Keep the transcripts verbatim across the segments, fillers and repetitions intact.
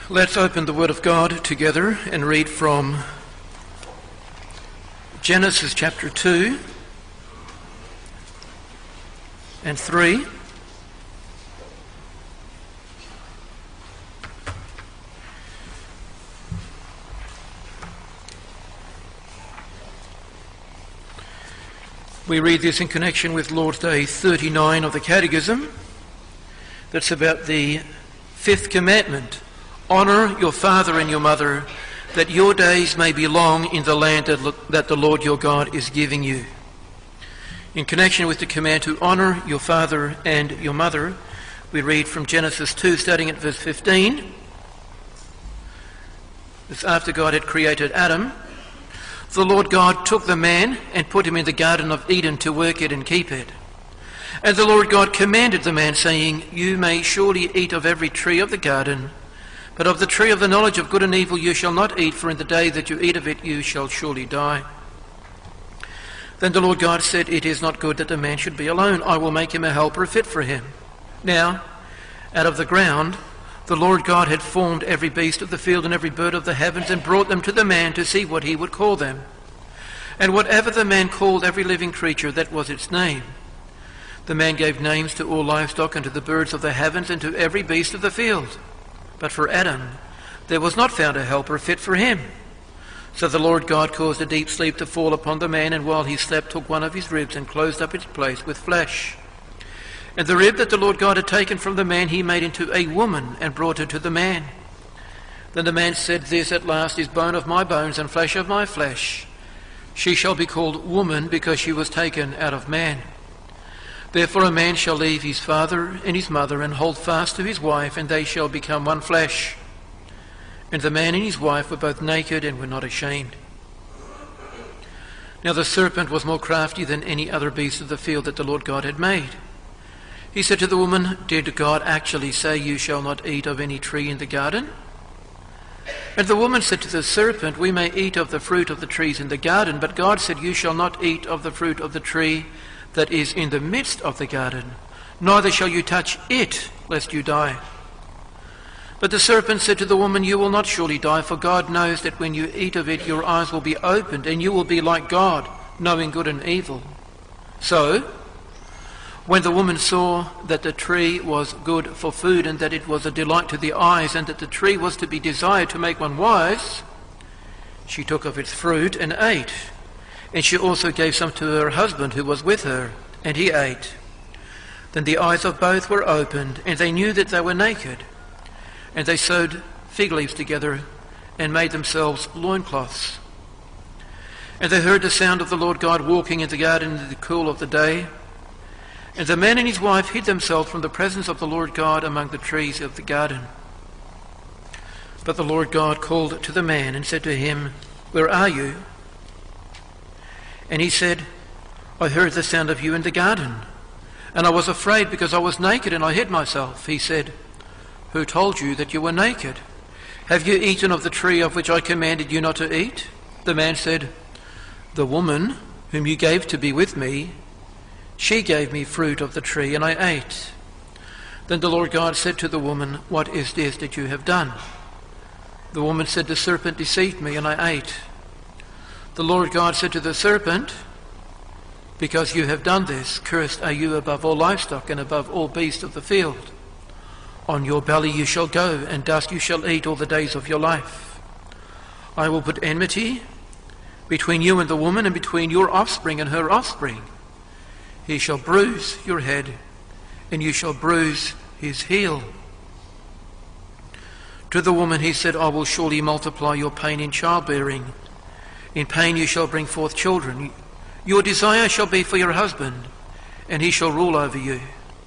Let's open the Word of God together and read from Genesis chapter two and three. We read this in connection with Lord's Day thirty-nine of the Catechism. That's about the fifth commandment. Honour your father and your mother, that your days may be long in the land that the Lord your God is giving you. In connection with the command to honour your father and your mother, we read from Genesis two, starting at verse fifteen. It's after God had created Adam. The Lord God took the man and put him in the Garden of Eden to work it and keep it. And the Lord God commanded the man, saying, You may surely eat of every tree of the garden, but of the tree of the knowledge of good and evil you shall not eat, for in the day that you eat of it you shall surely die. Then the Lord God said, It is not good that the man should be alone. I will make him a helper fit for him. Now, out of the ground, the Lord God had formed every beast of the field and every bird of the heavens and brought them to the man to see what he would call them. And whatever the man called every living creature, that was its name. The man gave names to all livestock and to the birds of the heavens and to every beast of the field. But for Adam there was not found a helper fit for him. So the Lord God caused a deep sleep to fall upon the man, and while he slept took one of his ribs and closed up its place with flesh. And the rib that the Lord God had taken from the man he made into a woman and brought her to the man. Then the man said, This at last is bone of my bones and flesh of my flesh. She shall be called woman, because she was taken out of man. Therefore a man shall leave his father and his mother and hold fast to his wife, and they shall become one flesh. And the man and his wife were both naked and were not ashamed. Now the serpent was more crafty than any other beast of the field that the Lord God had made. He said to the woman, Did God actually say you shall not eat of any tree in the garden? And the woman said to the serpent, We may eat of the fruit of the trees in the garden, but God said, You shall not eat of the fruit of the tree that is in the midst of the garden, neither shall you touch it, lest you die. But the serpent said to the woman, You will not surely die, for God knows that when you eat of it your eyes will be opened, and you will be like God, knowing good and evil. So, when the woman saw that the tree was good for food, and that it was a delight to the eyes, and that the tree was to be desired to make one wise, she took of its fruit and ate. And she also gave some to her husband who was with her, and he ate. Then the eyes of both were opened, and they knew that they were naked. And they sewed fig leaves together and made themselves loincloths. And they heard the sound of the Lord God walking in the garden in the cool of the day. And the man and his wife hid themselves from the presence of the Lord God among the trees of the garden. But the Lord God called to the man and said to him, Where are you? And he said, I heard the sound of you in the garden, and I was afraid because I was naked and I hid myself. He said, Who told you that you were naked? Have you eaten of the tree of which I commanded you not to eat? The man said, The woman whom you gave to be with me, she gave me fruit of the tree, and I ate. Then the Lord God said to the woman, What is this that you have done? The woman said, The serpent deceived me, and I ate. The Lord God said to the serpent, Because you have done this, cursed are you above all livestock and above all beasts of the field. On your belly you shall go, and dust you shall eat all the days of your life. I will put enmity between you and the woman, and between your offspring and her offspring. He shall bruise your head, and you shall bruise his heel. To the woman he said, I will surely multiply your pain in childbearing. In pain you shall bring forth children. Your desire shall be for your husband, and he shall rule over you.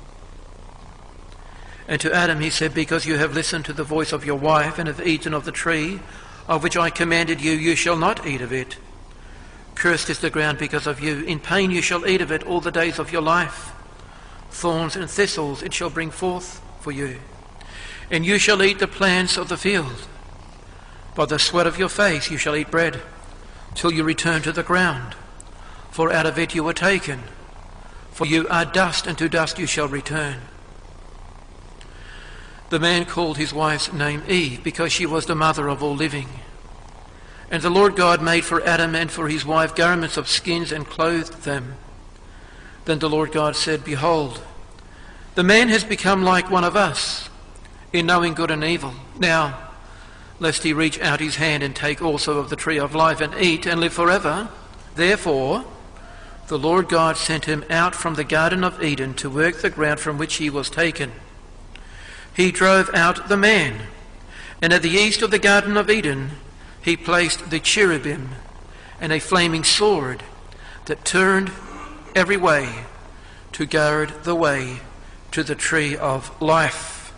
And to Adam he said, Because you have listened to the voice of your wife, and have eaten of the tree of which I commanded you, you shall not eat of it. Cursed is the ground because of you. In pain you shall eat of it all the days of your life. Thorns and thistles it shall bring forth for you. And you shall eat the plants of the field. By the sweat of your face you shall eat bread, till you return to the ground. For out of it you were taken. For you are dust, and to dust you shall return. The man called his wife's name Eve, because she was the mother of all living. And the Lord God made for Adam and for his wife garments of skins and clothed them. Then the Lord God said, Behold, the man has become like one of us in knowing good and evil. Now, lest he reach out his hand and take also of the tree of life and eat and live forever. Therefore, the Lord God sent him out from the Garden of Eden to work the ground from which he was taken. He drove out the man, and at the east of the Garden of Eden he placed the cherubim and a flaming sword that turned every way to guard the way to the tree of life.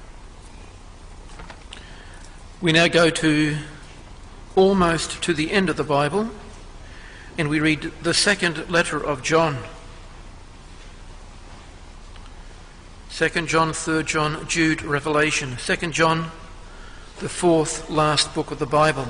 We now go to almost to the end of the Bible, and we read the second letter of John. Second John, Third John, Jude, Revelation. Second John, the fourth last book of the Bible.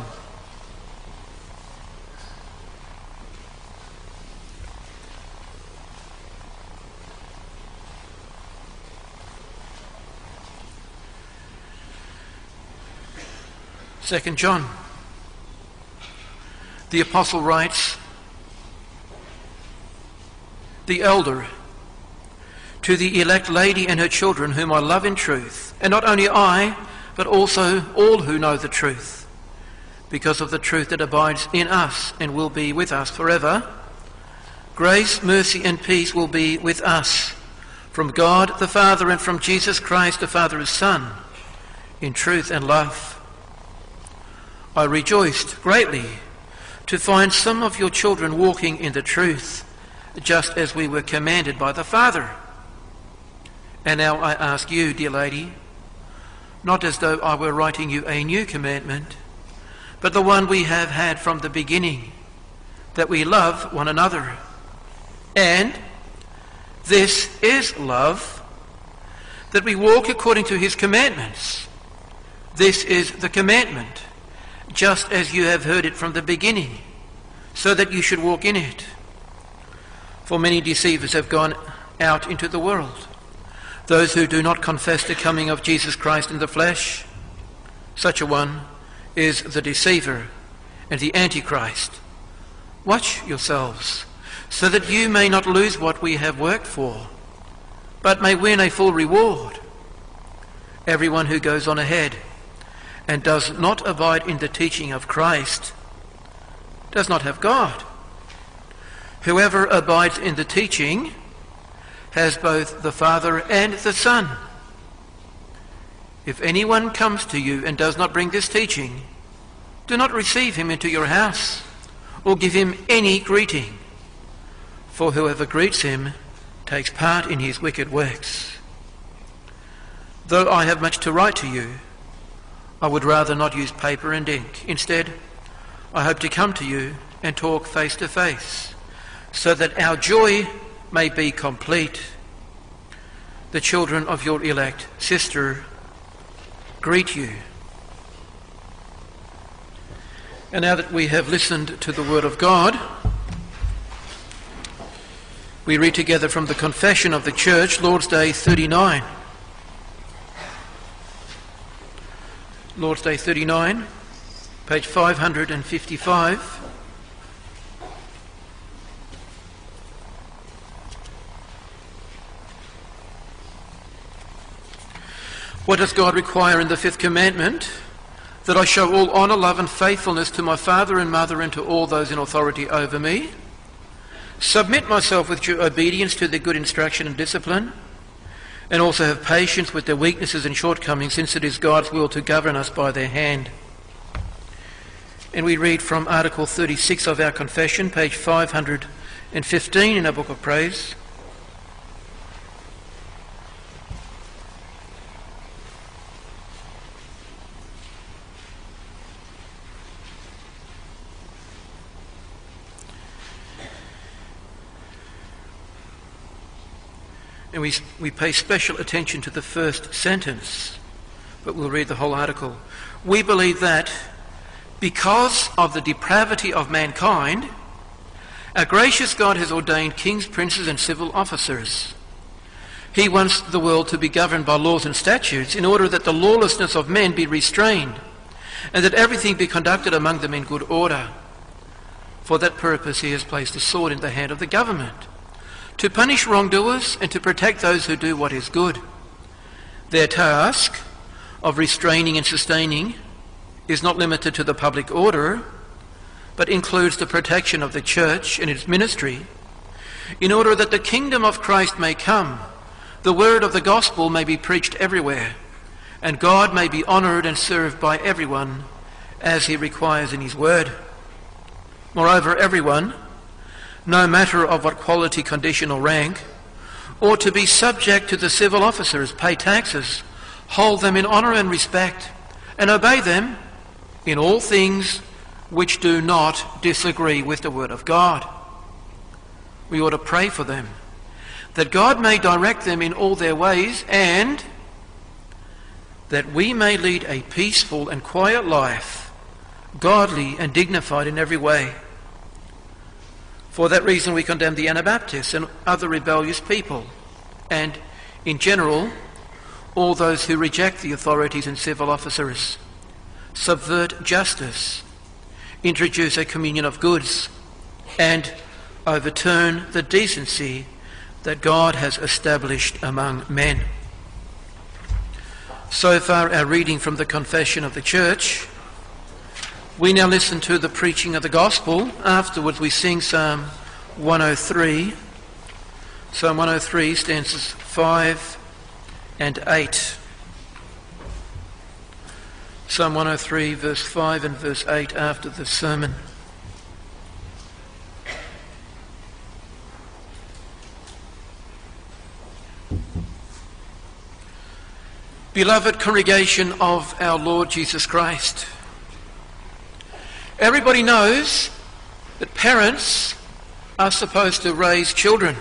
Second John. The apostle writes, the elder, to the elect lady and her children whom I love in truth, and not only I, but also all who know the truth, because of the truth that abides in us and will be with us forever. Grace, mercy and peace will be with us from God the Father and from Jesus Christ the Father's Son, in truth and love. I rejoiced greatly to find some of your children walking in the truth, just as we were commanded by the Father. And now I ask you, dear lady, not as though I were writing you a new commandment, but the one we have had from the beginning, that we love one another. And this is love, that we walk according to his commandments. This is the commandment, just as you have heard it from the beginning, so that you should walk in it. For many deceivers have gone out into the world, those who do not confess the coming of Jesus Christ in the flesh. Such a one is the deceiver and the Antichrist. Watch yourselves, so that you may not lose what we have worked for, but may win a full reward. Everyone who goes on ahead and does not abide in the teaching of Christ does not have God. Whoever abides in the teaching has both the Father and the Son. If anyone comes to you and does not bring this teaching, do not receive him into your house or give him any greeting, for whoever greets him takes part in his wicked works. Though I have much to write to you, I would rather not use paper and ink. Instead, I hope to come to you and talk face to face, so that our joy may be complete. The children of your elect sister greet you. And now that we have listened to the word of God, we read together from the Confession of the Church, Lord's Day thirty-nine. Lord's Day thirty-nine, page five hundred fifty-five. What does God require in the fifth commandment? That I show all honour, love and faithfulness to my father and mother and to all those in authority over me. Submit myself with due obedience to their good instruction and discipline, and also have patience with their weaknesses and shortcomings, since it is God's will to govern us by their hand. And we read from Article thirty-six of our Confession, page five hundred fifteen in our Book of Praise. And we, we pay special attention to the first sentence, but we'll read the whole article. We believe that because of the depravity of mankind, our gracious God has ordained kings, princes and civil officers He wants the world to be governed by laws and statutes in order that the lawlessness of men be restrained and that everything be conducted among them in good order. For that purpose he has placed a sword in the hand of the government, to punish wrongdoers and to protect those who do what is good. Their task of restraining and sustaining is not limited to the public order, but includes the protection of the church and its ministry, in order that the kingdom of Christ may come, the word of the gospel may be preached everywhere, and God may be honoured and served by everyone as he requires in his word. Moreover, everyone, no matter of what quality, condition or rank, ought to be subject to the civil officers, pay taxes, hold them in honour and respect, and obey them in all things which do not disagree with the word of God. We ought to pray for them, that God may direct them in all their ways, and that we may lead a peaceful and quiet life, godly and dignified in every way. For that reason we condemn the Anabaptists and other rebellious people, and, in general, all those who reject the authorities and civil officers, subvert justice, introduce a communion of goods, and overturn the decency that God has established among men. So far our reading from the Confession of the Church. We now listen to the preaching of the Gospel. Afterwards we sing Psalm one oh three. Psalm one oh three, stanzas five and eight. Psalm one oh three, verse five and verse eight after the sermon. Beloved congregation of our Lord Jesus Christ, everybody knows that parents are supposed to raise children.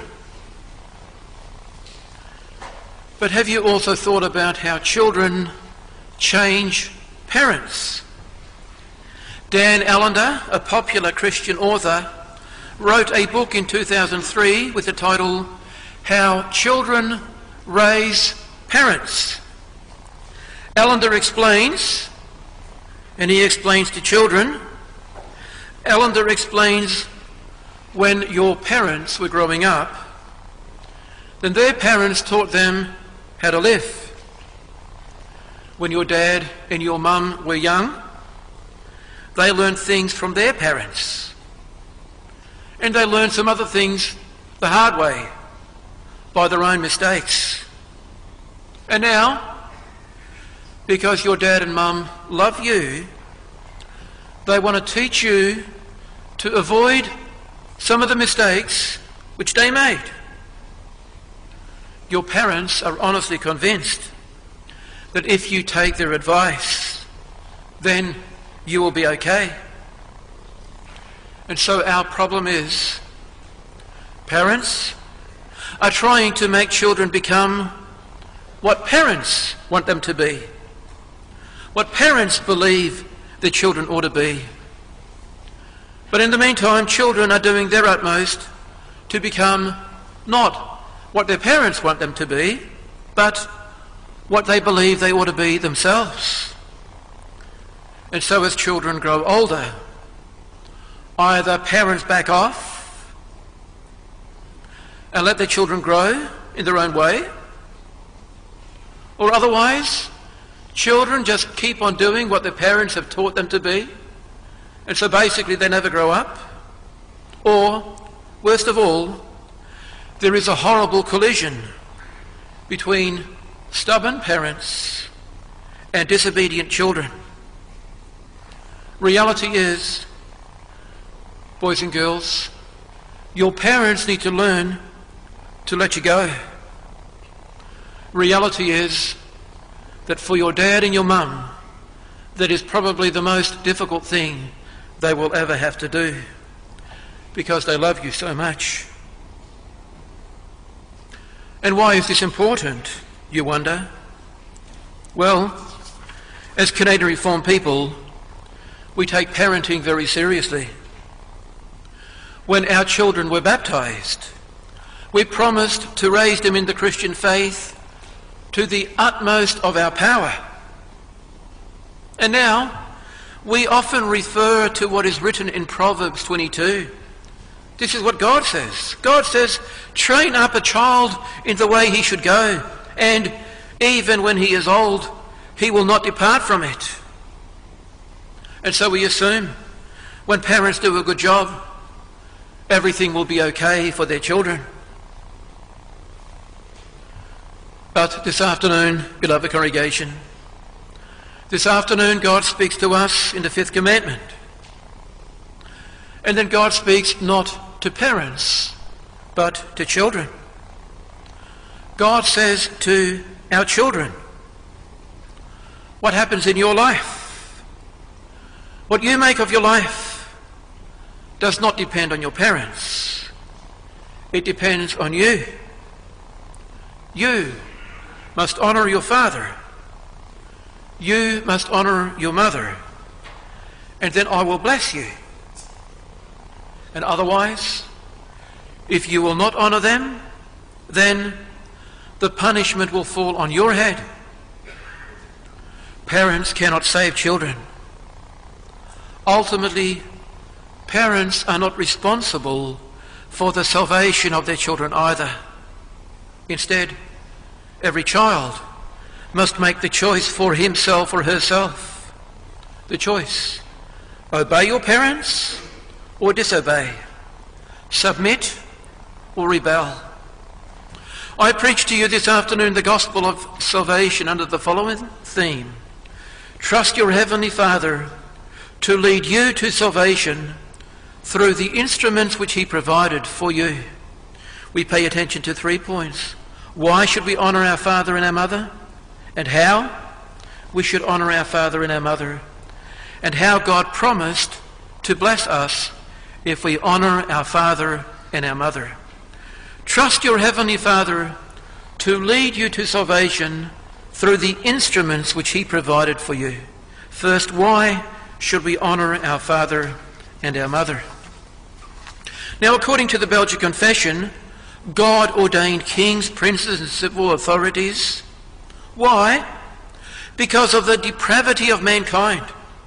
But have you also thought about how children change parents? Dan Allender, a popular Christian author, wrote a book in two thousand three with the title How Children Raise Parents. Allender explains, and he explains to children, Allender explains when your parents were growing up, then their parents taught them how to live. When your dad and your mum were young, they learned things from their parents. And they learned some other things the hard way, by their own mistakes. And now, because your dad and mum love you, they want to teach you to avoid some of the mistakes which they made. Your parents are honestly convinced that if you take their advice, then you will be okay. And so our problem is, parents are trying to make children become what parents want them to be, what parents believe their children ought to be. But in the meantime, children are doing their utmost to become not what their parents want them to be, but what they believe they ought to be themselves. And so as children grow older, either parents back off and let their children grow in their own way, or otherwise children just keep on doing what their parents have taught them to be, and so basically they never grow up. Or, worst of all, there is a horrible collision between stubborn parents and disobedient children. Reality is, boys and girls, your parents need to learn to let you go. Reality is that for your dad and your mum, that is probably the most difficult thing they will ever have to do, because they love you so much. And why is this important, you wonder? Well, as Canadian Reformed people, we take parenting very seriously. When our children were baptised, We promised to raise them in the Christian faith to the utmost of our power. And now we often refer to what is written in Proverbs twenty-two. This is what God says. God says, train up a child in the way he should go, and even when he is old, he will not depart from it. And so we assume when parents do a good job, everything will be okay for their children. But this afternoon, beloved congregation, this afternoon God speaks to us in the fifth commandment. And then God speaks not to parents, but to children. God says to our children, what happens in your life, what you make of your life, does not depend on your parents. It depends on you. You must honour your father. You must honour your mother. And then I will bless you. And otherwise, if you will not honour them, then the punishment will fall on your head. Parents cannot save children. Ultimately, parents are not responsible for the salvation of their children either. Instead, every child must make the choice for himself or herself. The choice: obey your parents or disobey, submit or rebel. I preach to you this afternoon the gospel of salvation under the following theme: trust your Heavenly Father to lead you to salvation through the instruments which he provided for you. We pay attention to three points. Why should we honour our father and our mother? And how we should honour our father and our mother. And how God promised to bless us if we honour our father and our mother. Trust your Heavenly Father to lead you to salvation through the instruments which he provided for you. First, why should we honour our father and our mother? Now, according to the Belgian Confession, God ordained kings, princes and civil authorities. Why? Because of the depravity of mankind.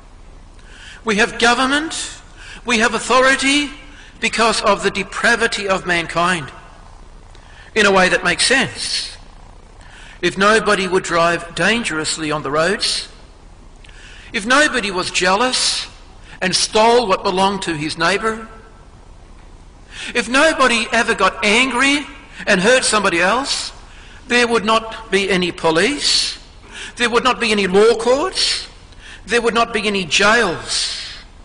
We have government, we have authority because of the depravity of mankind. In a way that makes sense. If nobody would drive dangerously on the roads, if nobody was jealous and stole what belonged to his neighbour, if nobody ever got angry and hurt somebody else, there would not be any police, there would not be any law courts, there would not be any jails,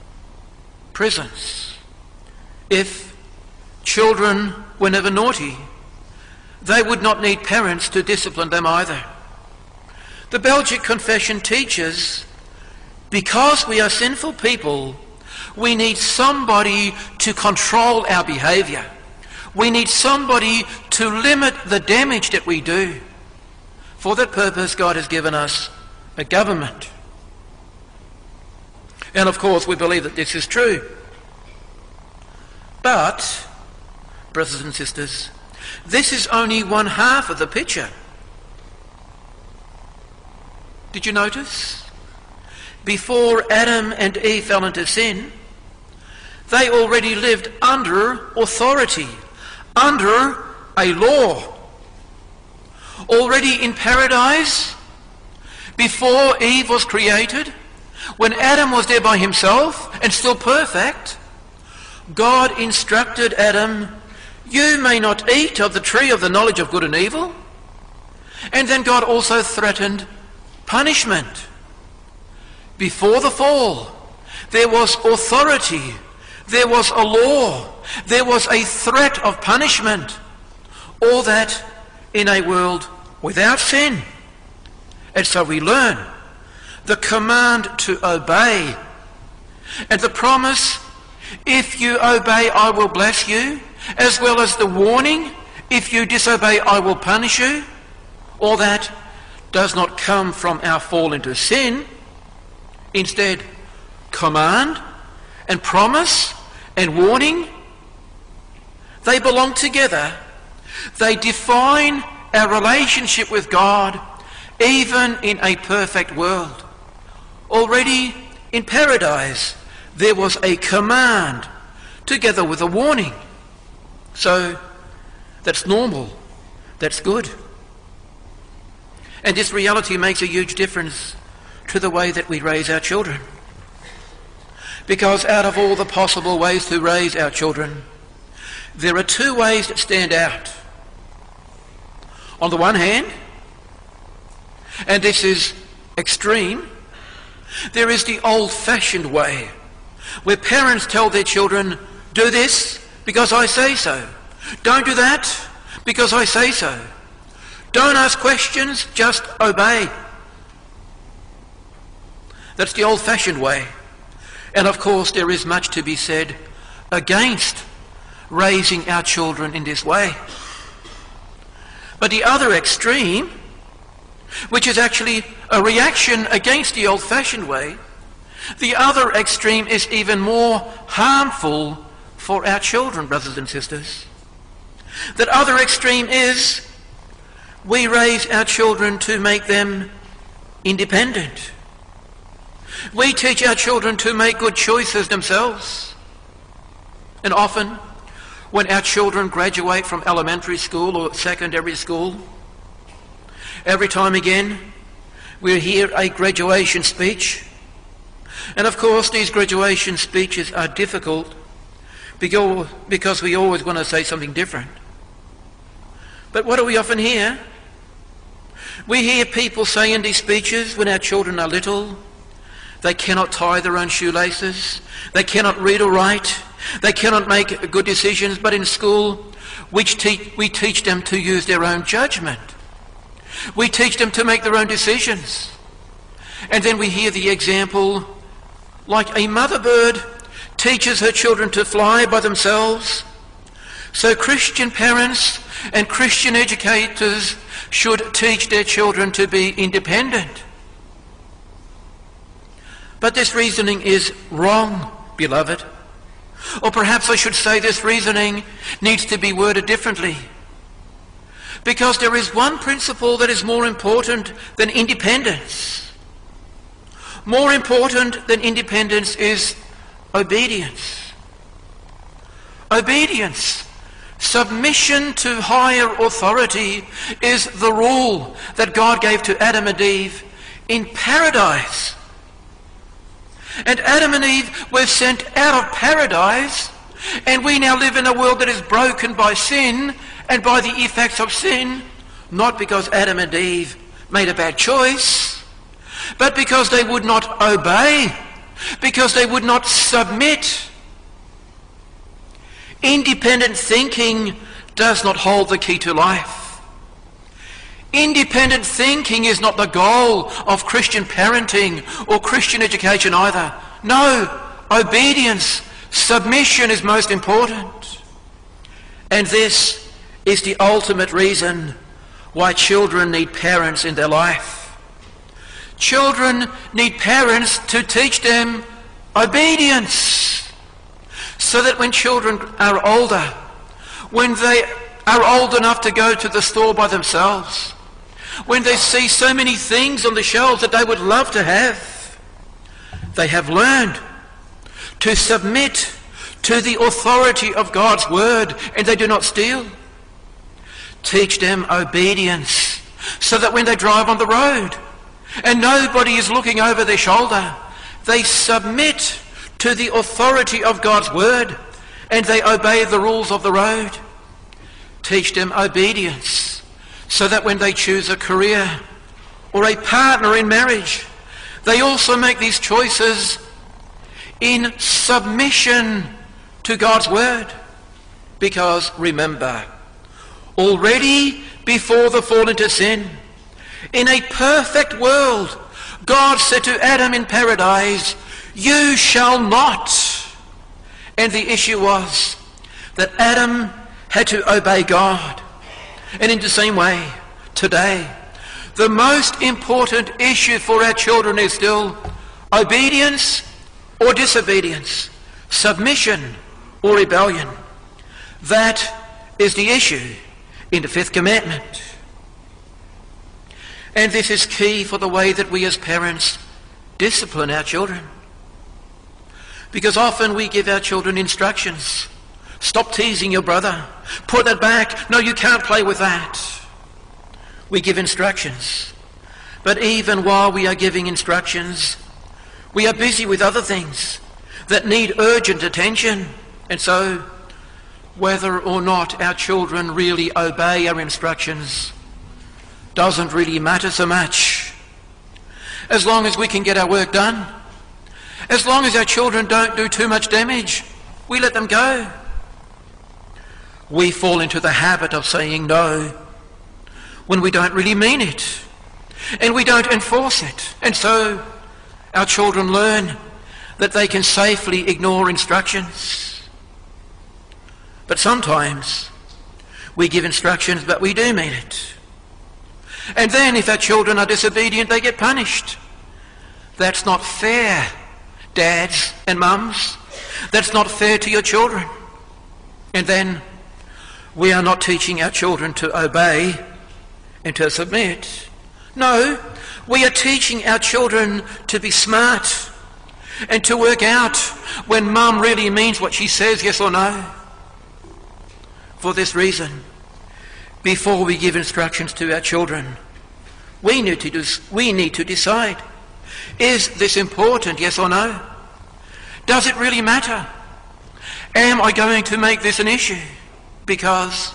prisons. If children were never naughty, they would not need parents to discipline them either. The Belgic Confession teaches, because we are sinful people, we need somebody to control our behaviour. We need somebody to limit the damage that we do. For that purpose, God has given us a government. And of course, we believe that this is true. But, brothers and sisters, this is only one half of the picture. Did you notice? Before Adam and Eve fell into sin, they already lived under authority, under a law. Already in paradise, before Eve was created, when Adam was there by himself and still perfect, God instructed Adam, you may not eat of the tree of the knowledge of good and evil. And then God also threatened punishment. Before the fall, there was authority, there was a law, there was a threat of punishment. All that in a world without sin. And so we learn the command to obey and the promise, if you obey, I will bless you, as well as the warning, if you disobey, I will punish you. All that does not come from our fall into sin. Instead, command and promise and warning, they belong together They define our relationship with God even in a perfect world. Already in paradise there was a command together with a warning. So that's normal, that's good. And this reality makes a huge difference to the way that we raise our children. Because out of all the possible ways to raise our children, there are two ways that stand out. On the one hand, and this is extreme, there is the old-fashioned way, where parents tell their children, do this because I say so. Don't do that because I say so. Don't ask questions, just obey. That's the old-fashioned way. And of course there is much to be said against raising our children in this way. But the other extreme, which is actually a reaction against the old-fashioned way, the other extreme is even more harmful for our children, brothers and sisters. That other extreme is we raise our children to make them independent. We teach our children to make good choices themselves. And often, when our children graduate from elementary school or secondary school, every time again we hear a graduation speech. And of course these graduation speeches are difficult because we always want to say something different. But what do we often hear? We hear people say in these speeches when our children are little, they cannot tie their own shoelaces, they cannot read or write, they cannot make good decisions, but in school we teach, we teach them to use their own judgment. We teach them to make their own decisions. And then we hear the example, like a mother bird teaches her children to fly by themselves. So Christian parents and Christian educators should teach their children to be independent. But this reasoning is wrong, beloved. Or perhaps I should say this reasoning needs to be worded differently. Because there is one principle that is more important than independence. More important than independence is obedience. Obedience, submission to higher authority, is the rule that God gave to Adam and Eve in paradise. And Adam and Eve were sent out of paradise, and we now live in a world that is broken by sin and by the effects of sin, not because Adam and Eve made a bad choice, but because they would not obey, because they would not submit. Independent thinking does not hold the key to life. Independent thinking is not the goal of Christian parenting or Christian education either. No, obedience, submission is most important. And this is the ultimate reason why children need parents in their life. Children need parents to teach them obedience, so that when children are older, when they are old enough to go to the store by themselves, when they see so many things on the shelves that they would love to have, they have learned to submit to the authority of God's word, and they do not steal. Teach them obedience, so that when they drive on the road and nobody is looking over their shoulder, they submit to the authority of God's word and they obey the rules of the road. Teach them obedience, so that when they choose a career or a partner in marriage, they also make these choices in submission to God's word. Because remember, already before the fall into sin, in a perfect world, God said to Adam in paradise, "You shall not." And the issue was that Adam had to obey God. And in the same way, today, the most important issue for our children is still obedience or disobedience, submission or rebellion. That is the issue. in the fifth commandment. And this is key for the way that we as parents discipline our children. Because often we give our children instructions. Stop teasing your brother. Put that back. No, you can't play with that. We give instructions. But even while we are giving instructions, we are busy with other things that need urgent attention. And so, whether or not our children really obey our instructions doesn't really matter so much. As long as we can get our work done, as long as our children don't do too much damage, we let them go. We fall into the habit of saying no when we don't really mean it, and we don't enforce it. And so our children learn that they can safely ignore instructions. But sometimes we give instructions, but we do mean it. And then if our children are disobedient, they get punished. That's not fair, dads and mums. That's not fair to your children. And then we are not teaching our children to obey and to submit. No, we are teaching our children to be smart and to work out when mum really means what she says, yes or no. For this reason, before we give instructions to our children, we need to, we need to decide, is this important, yes or no? Does it really matter? Am I going to make this an issue? Because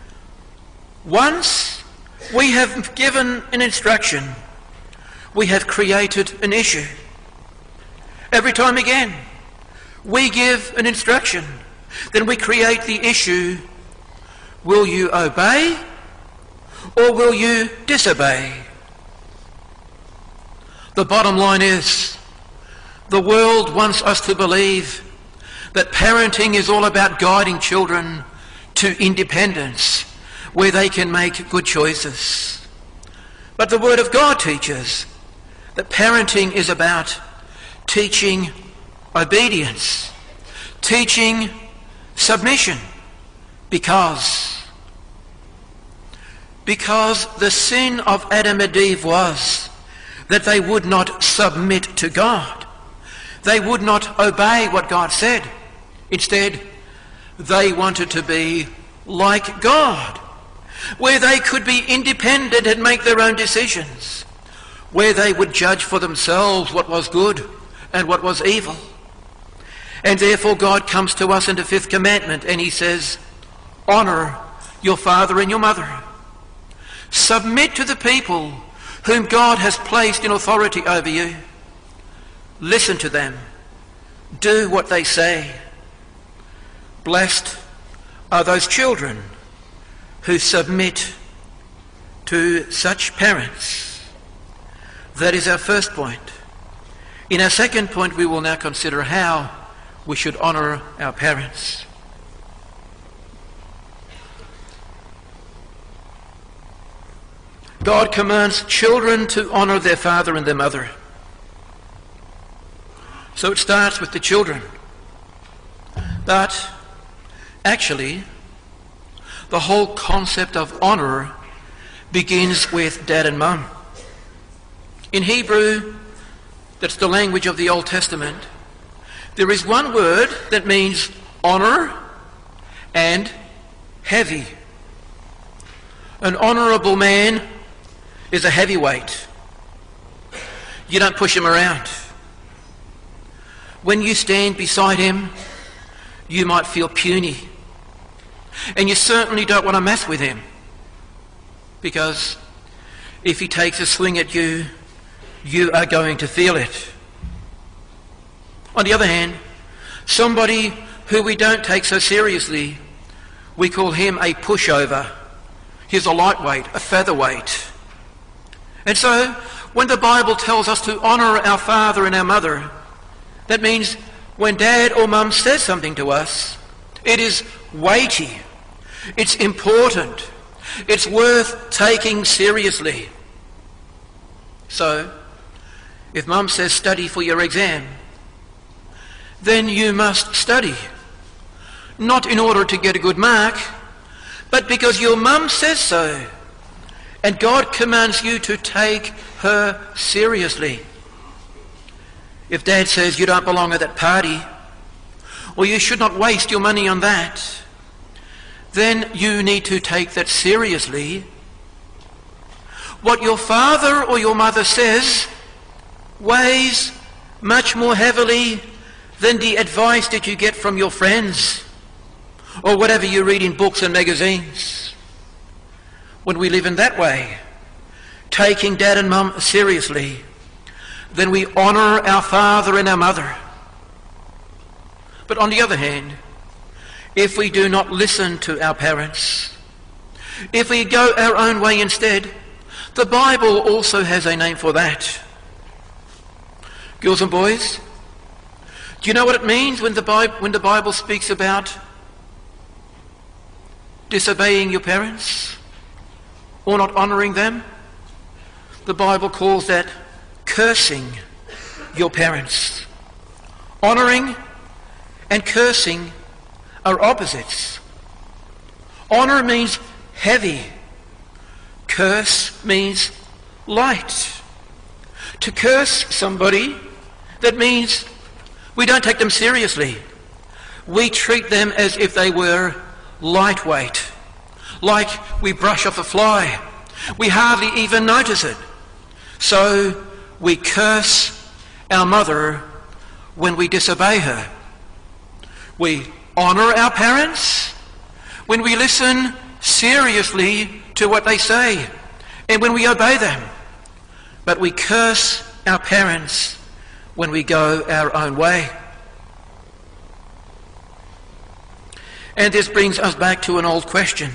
once we have given an instruction, we have created an issue. Every time again, we give an instruction, then we create the issue. Will you obey or will you disobey? The bottom line is, the world wants us to believe that parenting is all about guiding children to independence, where they can make good choices. But the Word of God teaches that parenting is about teaching obedience, teaching submission, because because the sin of Adam and Eve was that they would not submit to God. They would not obey what God said. Instead, they wanted to be like God, where they could be independent and make their own decisions, where they would judge for themselves what was good and what was evil. And therefore God comes to us in the fifth commandment and he says, honour your father and your mother. Submit to the people whom God has placed in authority over you. Listen to them. Do what they say. Blessed are those children who submit to such parents. That is our first point. In our second point, we will now consider how we should honour our parents. God commands children to honour their father and their mother. So it starts with the children. But actually, the whole concept of honour begins with dad and mum. In Hebrew, that's the language of the Old Testament, there is one word that means honour and heavy. An honourable man is a heavyweight. You don't push him around. When you stand beside him, you might feel puny. And you certainly don't want to mess with him, because if he takes a swing at you, you are going to feel it. On the other hand, somebody who we don't take so seriously, we call him a pushover. He's a lightweight, a featherweight. And so, when the Bible tells us to honour our father and our mother, that means when dad or mum says something to us, it is weighty, it's important, it's worth taking seriously. So, if mum says study for your exam, then you must study. Not in order to get a good mark, but because your mum says so, and God commands you to take her seriously. If Dad says you don't belong at that party, or you should not waste your money on that, then you need to take that seriously. What your father or your mother says weighs much more heavily than the advice that you get from your friends or whatever you read in books and magazines. When we live in that way, taking Dad and Mum seriously, then we honour our father and our mother. But on the other hand, if we do not listen to our parents, if we go our own way instead, the Bible also has a name for that. Girls and boys, do you know what it means when the Bible, when the Bible speaks about disobeying your parents or not honouring them? The Bible calls that cursing your parents. Honouring and cursing are opposites. Honour means heavy. Curse means light. To curse somebody, that means we don't take them seriously. We treat them as if they were lightweight. Like we brush off a fly. We hardly even notice it. So we curse our mother when we disobey her. We honour our parents when we listen seriously to what they say and when we obey them. But we curse our parents when we go our own way. And this brings us back to an old question.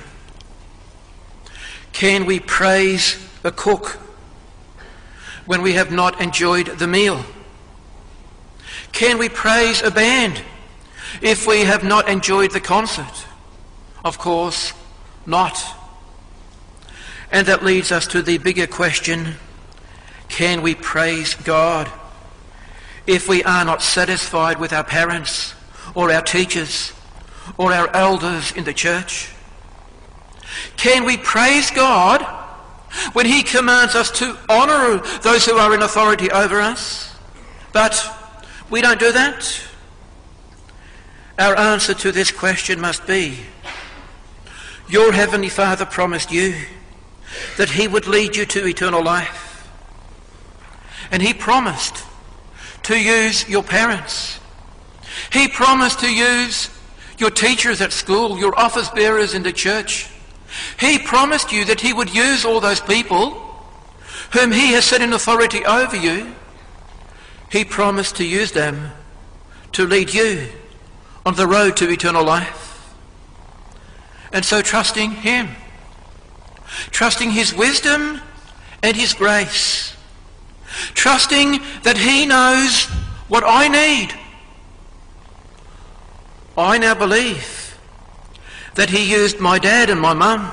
Can we praise a cook when we have not enjoyed the meal? Can we praise a band if we have not enjoyed the concert? Of course not. And that leads us to the bigger question, can we praise God if we are not satisfied with our parents or our teachers or our elders in the church? Can we praise God when he commands us to honour those who are in authority over us, but we don't do that? Our answer to this question must be, your Heavenly Father promised you that he would lead you to eternal life. And he promised to use your parents. He promised to use your teachers at school, your office bearers in the church. He promised you that he would use all those people whom he has set in authority over you. He promised to use them to lead you on the road to eternal life. And so trusting him, trusting his wisdom and his grace, trusting that he knows what I need, I now believe that he used my dad and my mum.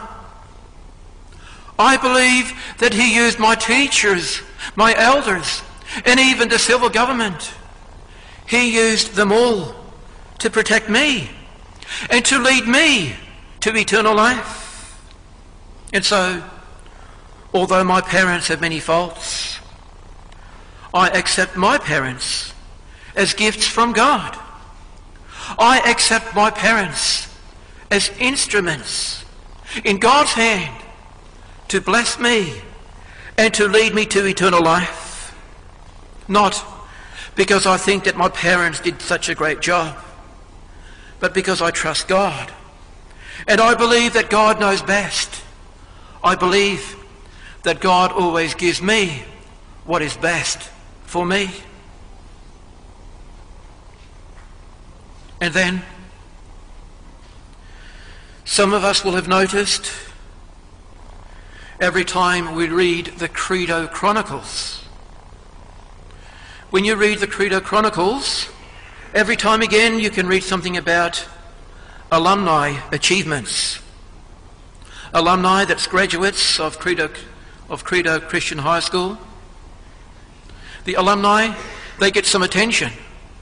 I believe that he used my teachers, my elders, and even the civil government. He used them all to protect me and to lead me to eternal life. And so, although my parents have many faults, I accept my parents as gifts from God. I accept my parents as instruments in God's hand to bless me and to lead me to eternal life. Not because I think that my parents did such a great job, but because I trust God. And I believe that God knows best. I believe that God always gives me what is best for me. And then, some of us will have noticed every time we read the Credo Chronicles. When you read the Credo Chronicles, every time again you can read something about alumni achievements. Alumni, that's graduates of Credo, of Credo Christian High School. The alumni, they get some attention.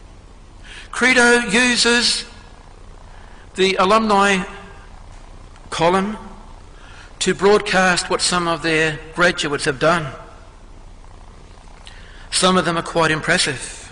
Credo uses the alumni column to broadcast what some of their graduates have done. Some of them are quite impressive.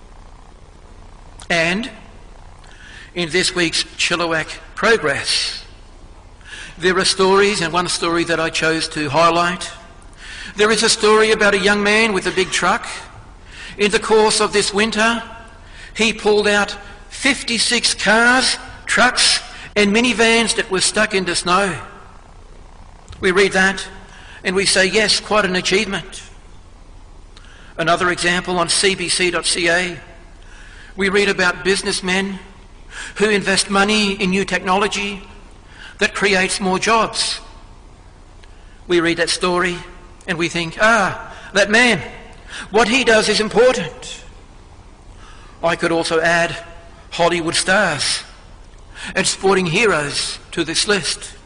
And in this week's Chilliwack Progress, there are stories, and one story that I chose to highlight. There is a story about a young man with a big truck. In the course of this winter, he pulled out fifty-six cars, trucks and minivans that were stuck in the snow. We read that and we say, yes, quite an achievement. Another example on c b c dot c a, we read about businessmen who invest money in new technology that creates more jobs. We read that story and we think, ah, that man, what he does is important. I could also add Hollywood stars and sporting heroes to this list.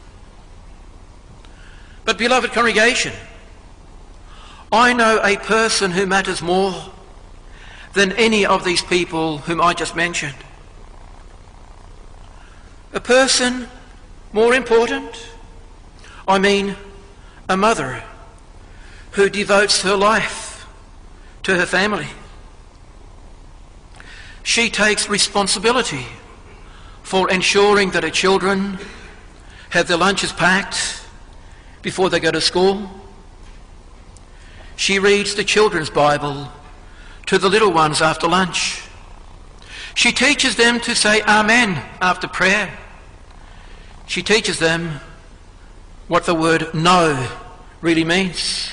But beloved congregation, I know a person who matters more than any of these people whom I just mentioned. A person more important, I mean a mother who devotes her life to her family. She takes responsibility for ensuring that her children have their lunches packed before they go to school. She reads the children's Bible to the little ones after lunch. She teaches them to say Amen after prayer. She teaches them what the word no really means.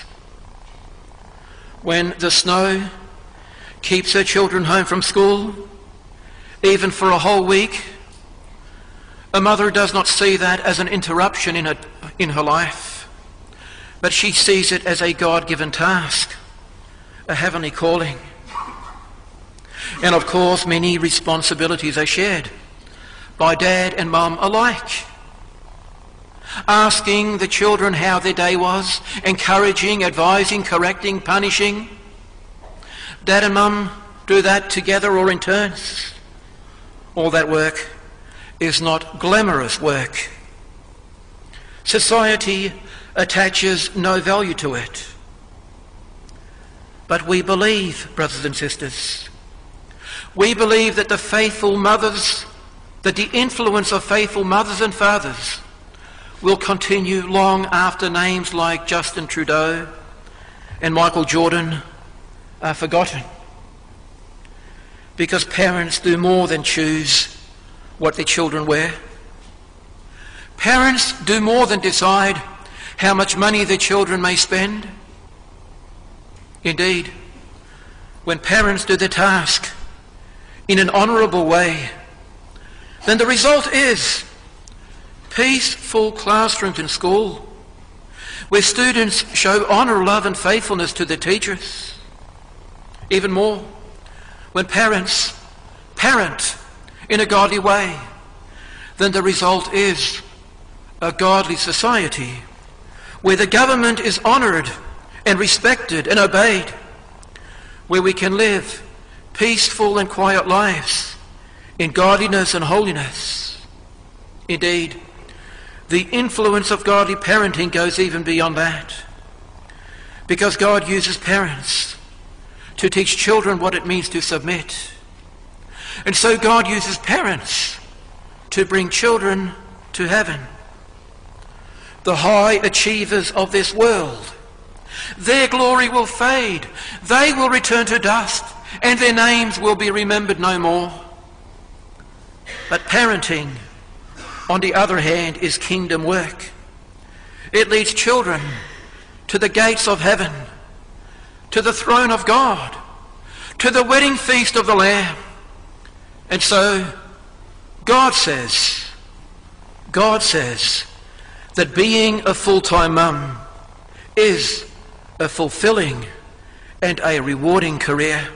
When the snow keeps her children home from school, even for a whole week, a mother does not see that as an interruption in her, in her life, but she sees it as a God-given task, a heavenly calling. And of course, many responsibilities are shared by dad and mum alike. Asking the children how their day was, encouraging, advising, correcting, punishing. Dad and mum do that together or in turns. All that work is not glamorous work. Society attaches no value to it. But we believe, brothers and sisters, we believe that the faithful mothers, that the influence of faithful mothers and fathers will continue long after names like Justin Trudeau and Michael Jordan are forgotten. Because parents do more than choose what their children wear. Parents do more than decide how much money their children may spend. Indeed, when parents do their task in an honourable way, then the result is peaceful classrooms in school where students show honour, love and faithfulness to their teachers. Even more, when parents parent in a godly way, then the result is a godly society where the government is honoured and respected and obeyed, where we can live peaceful and quiet lives in godliness and holiness. Indeed, the influence of godly parenting goes even beyond that, because God uses parents to teach children what it means to submit. And so God uses parents to bring children to heaven. The high achievers of this world, their glory will fade, they will return to dust, and their names will be remembered no more. But parenting, on the other hand, is kingdom work. It leads children to the gates of heaven, to the throne of God, to the wedding feast of the Lamb. And so God says, God says that being a full-time mum is a fulfilling and a rewarding career.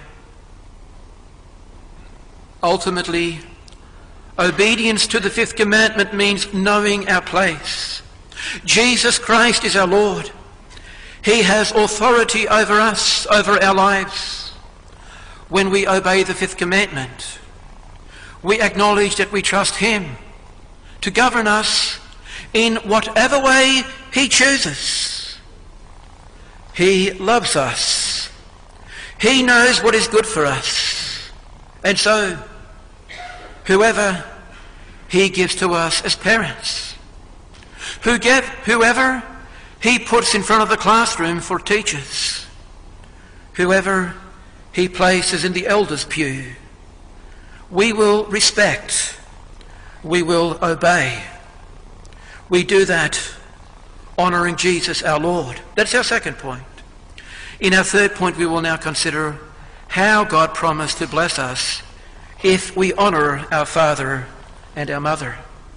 Ultimately, obedience to the fifth commandment means knowing our place. Jesus Christ is our Lord. He has authority over us, over our lives. When we obey the fifth commandment, we acknowledge that we trust Him to govern us in whatever way he chooses. He loves us. He knows what is good for us. And so, whoever he gives to us as parents, who give, whoever he puts in front of the classroom for teachers, whoever he places in the elders' pew, we will respect, we will obey. We do that honouring Jesus our Lord. That's our second point. In our third point, we will now consider how God promised to bless us if we honour our father and our mother.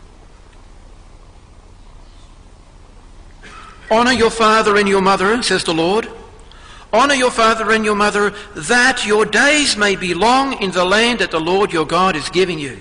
Honour your father and your mother, says the Lord. Honour your father and your mother, that your days may be long in the land that the Lord your God is giving you.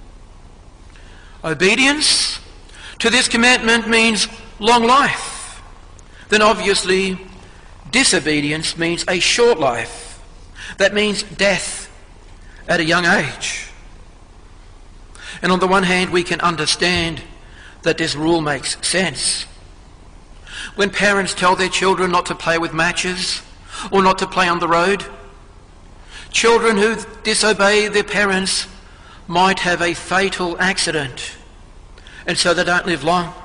Obedience to this commandment means long life. Then obviously disobedience means a short life. That means death at a young age. And on the one hand, we can understand that this rule makes sense. When parents tell their children not to play with matches or not to play on the road, children who disobey their parents might have a fatal accident, and so they don't live long.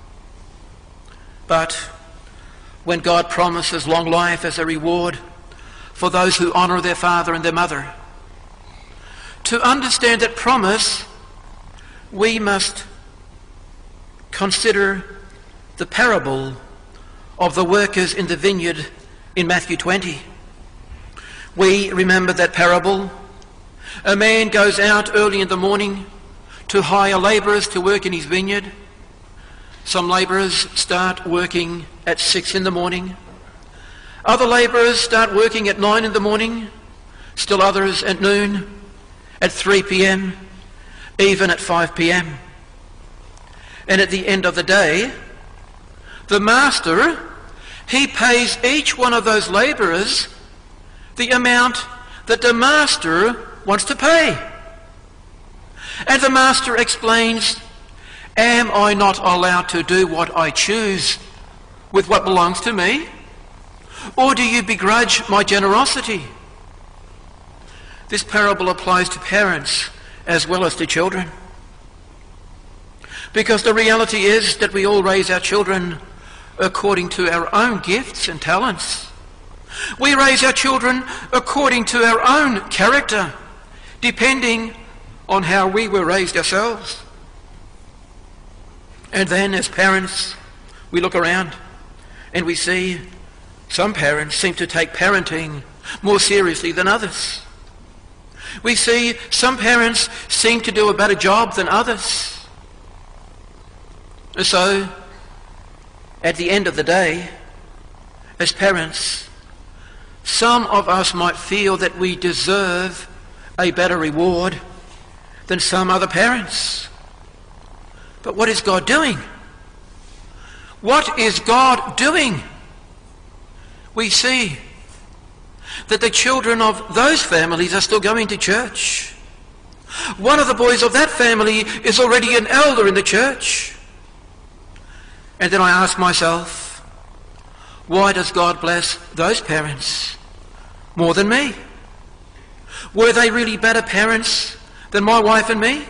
But when God promises long life as a reward for those who honour their father and their mother, to understand that promise, we must consider the parable of the workers in the vineyard in Matthew twenty. We remember that parable. A man goes out early in the morning to hire labourers to work in his vineyard. Some labourers start working at six in the morning. Other labourers start working at nine in the morning. Still others at noon, at three p.m, even at five p.m. And at the end of the day, the master, he pays each one of those labourers the amount that the master wants to pay. And the master explains, am I not allowed to do what I choose with what belongs to me? Or do you begrudge my generosity? This parable applies to parents as well as to children. Because the reality is that we all raise our children according to our own gifts and talents. We raise our children according to our own character, depending on how we were raised ourselves. And then as parents, we look around and we see some parents seem to take parenting more seriously than others. We see some parents seem to do a better job than others. And so, at the end of the day, as parents, some of us might feel that we deserve a better reward than some other parents. But what is God doing? What is God doing? We see that the children of those families are still going to church. One of the boys of that family is already an elder in the church. And then I ask myself, why does God bless those parents more than me? Were they really better parents than my wife and me?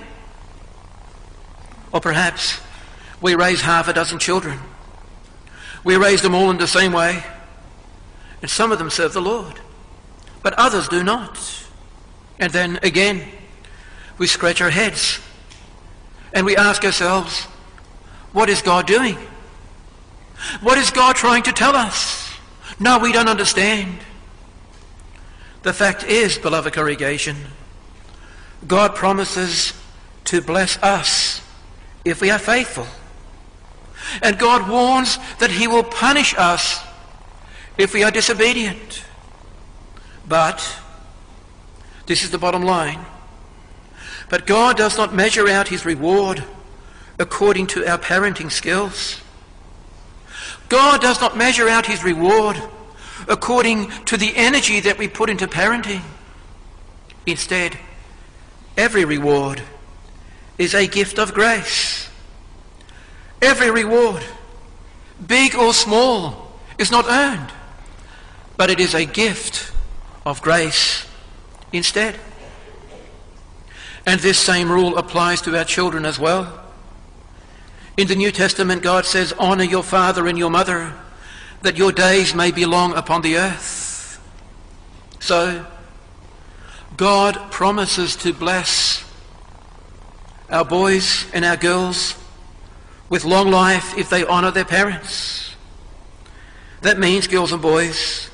Or perhaps we raise half a dozen children. We raise them all in the same way, and some of them serve the Lord, but others do not. And then again, we scratch our heads and we ask ourselves, what is God doing? What is God trying to tell us? No, we don't understand. The fact is, beloved congregation, God promises to bless us if we are faithful. And God warns that he will punish us if we are disobedient. But, this is the bottom line, but God does not measure out his reward according to our parenting skills. God does not measure out his reward according to the energy that we put into parenting. Instead, every reward is a gift of grace. Every reward, big or small, is not earned, but it is a gift of grace instead. And this same rule applies to our children as well. In the New Testament, God says, "Honour your father and your mother, that your days may be long upon the earth." So, God promises to bless our boys and our girls with long life if they honour their parents. That means, girls and boys,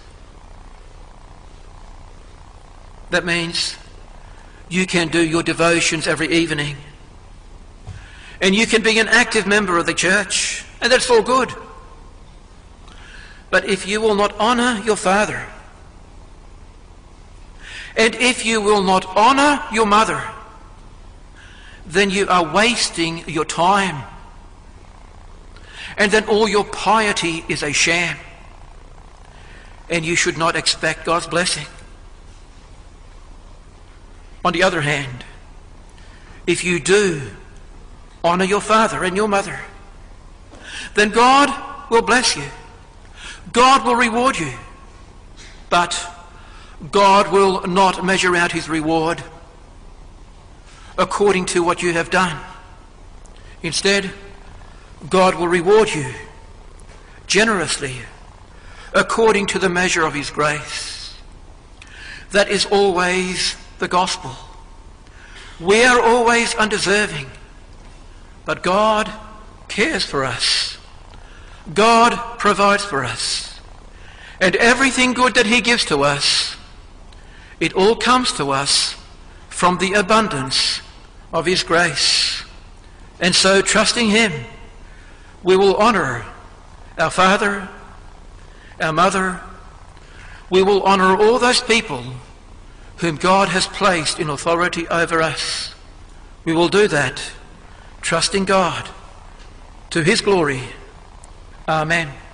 that means you can do your devotions every evening. And you can be an active member of the church, and that's all good. But if you will not honour your father, and if you will not honour your mother, then you are wasting your time. And then all your piety is a sham. And you should not expect God's blessing. On the other hand, if you do honour your father and your mother, then God will bless you. God will reward you. But God will not measure out his reward according to what you have done. Instead, God will reward you generously according to the measure of his grace. That is always the gospel. We are always undeserving, but God cares for us. God provides for us. And everything good that he gives to us, it all comes to us from the abundance of his grace. And so, trusting him, we will honour our father, our mother. We will honour all those people whom God has placed in authority over us. We will do that, trusting God to his glory. Amen.